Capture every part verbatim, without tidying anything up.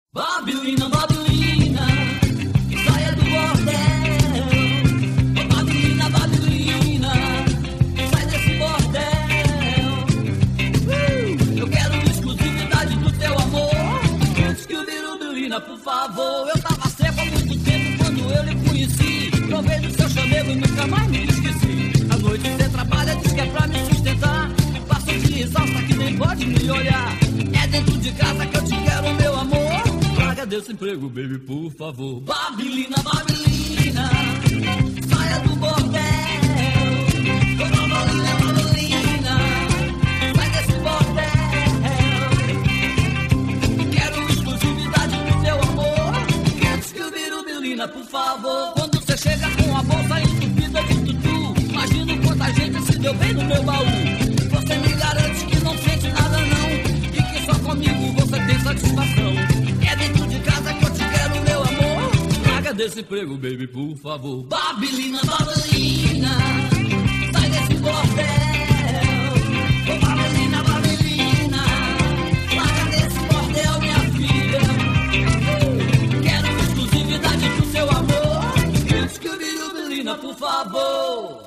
Babilina, Babilina, saia do bordel. Oh, Babilina, Babilina, sai desse bordel. uh, Eu quero exclusividade do teu amor. Babilina, por favor. Eu tava seco há muito tempo quando eu lhe conheci. Provei do seu chamego e nunca mais me esqueci. À noite você trabalha, diz que é pra me sustentar. Passo de exausta que nem pode me olhar. É dentro de casa que eu te quero, meu amor. Traga desse emprego, baby, por favor. Babilina, Babilina, saia do bordel. Oh, Babilina, Babilina, sai desse bordel. Quero exclusividade do teu amor. Quero Scooby-Doo, por favor. Quando você chega com a bolsa entupida de tutu, imagino quanta gente se deu bem no meu baú. Você me garante que não sente nada não, e que só comigo você tem satisfação. É dentro de casa que eu te quero, meu amor. Traga desse emprego, baby, por favor. Babilina, Babilina, sai desse bordel. Oh, Babilina, Babilina, larga desse bordel, minha filha. Quero exclusividade do seu amor. Scooby-Doo, por favor.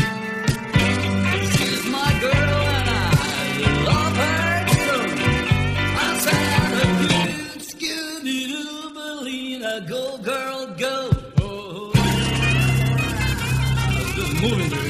She's my girl and I love her too. I said, Scooby-Doo, Belina, go girl, go. Oh, just moving.